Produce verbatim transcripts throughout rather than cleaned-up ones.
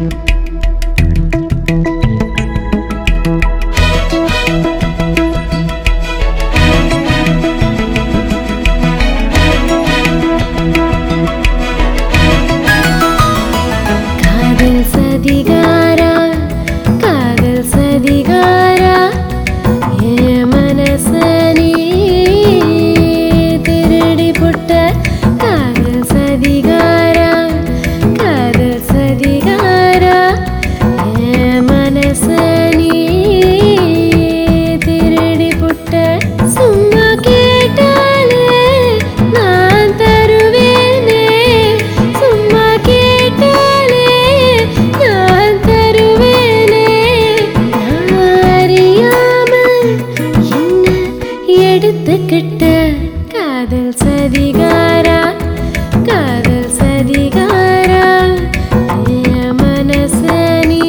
எடுத்துக்கிட்ட காதல் சதிகாரா காதல் சதிகாரா என் மனச நீ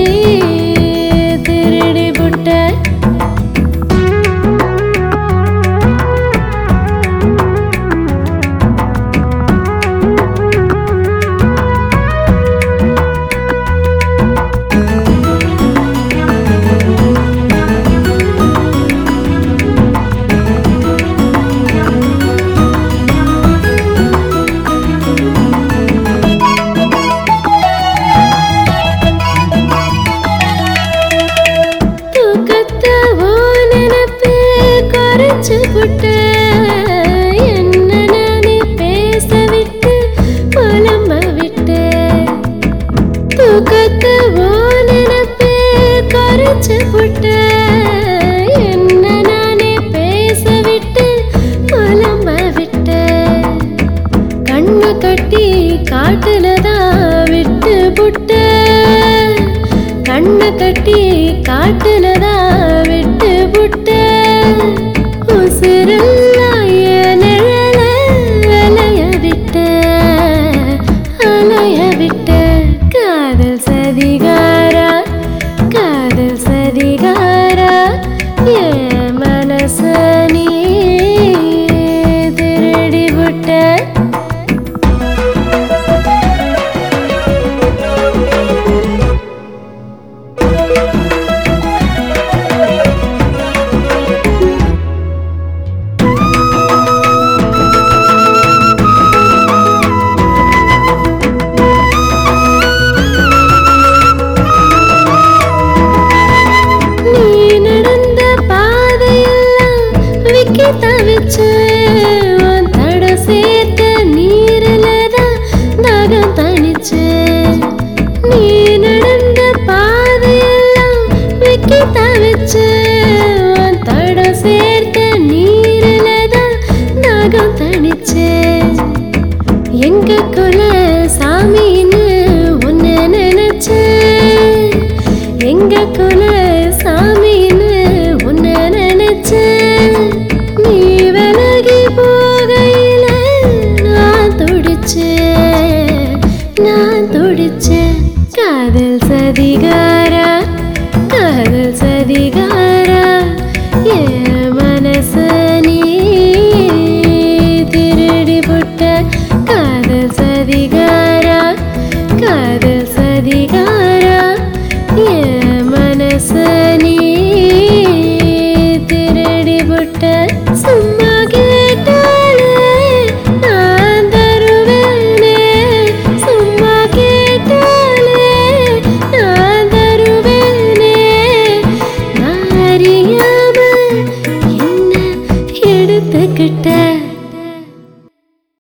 திருடி புட்ட என்ன நானே பேச விட்டு புலம்ப விட்டு தூக்கத்தை நினைப்பு குறைச்சு புட்ட என்ன நானே பேச விட்டு புலம்ப விட்டு கண்ணை கட்டி காட்டுலதான் விட்டு புட்ட கண்ணை கட்டி காட்டுலதான் விட்டு புட்ட காதல் சதிகாரா காதல் சதிகாரா என் மனச நீ திருடி புட்ட தவிச்சு உன் தட சேர்த்த நீரில்தான் தாகம் தனிச்சு நீ நடந்த பாதையெல்லாம் விக்கி தவிச்சு உன் தட சேர்த்த நீரில்தான் தாகம் தனிச்சு எங்க குல சாமின்னு உன்னை நினைச்சு எங்க குல சாமின்னு உன்னை நினைச்சு நீ விலகி போகையில நான் துடிச்சேன் நான் துடிச்சேன் காதல் சதிகாரா காதல் சதிகாரா என் மனச நீ திருடி புட்ட காதல் சதிகாரா காதல் சதிகாரா என் மனச நீ திருடி புட்ட சும்மா கேட்டாலே நான் தருவேனே சும்மா கேட்டாலே நான் தருவேனே நான் அறியாம என்ன எடுத்துக்கிட்ட